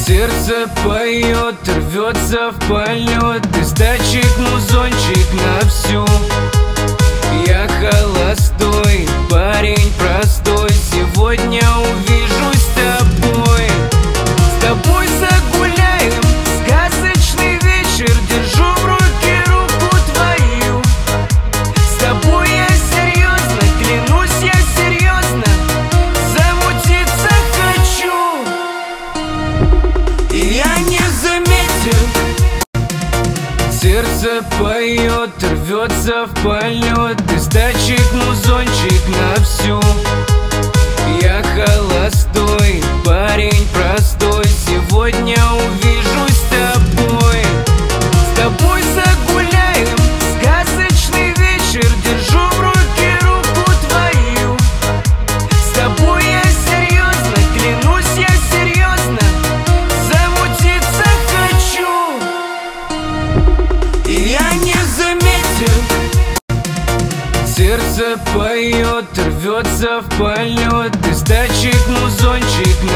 Сердце поет, рвется в полет. Из тачек музончик на всю. Я холостой, парень простой. Сегодня увижусь с тобой. С тобой загуляем, сказочный вечер. Держу в руке руку твою. С тобой я серьезно, клянусь, я серьезно. Замутиться хочу. И я не заметил. Сердце поет, рвется в полет. Из тачек музончик на всю. Я холостой, парень простой. Сегодня увижусь с тобой. С тобой загуляем, сказочный вечер. Держу в руке руку твою. С тобой я серьезно, клянусь, я серьезно. Замутиться хочу. И я не заметил. Сердце поет, рвется в полет. Из тачек музончик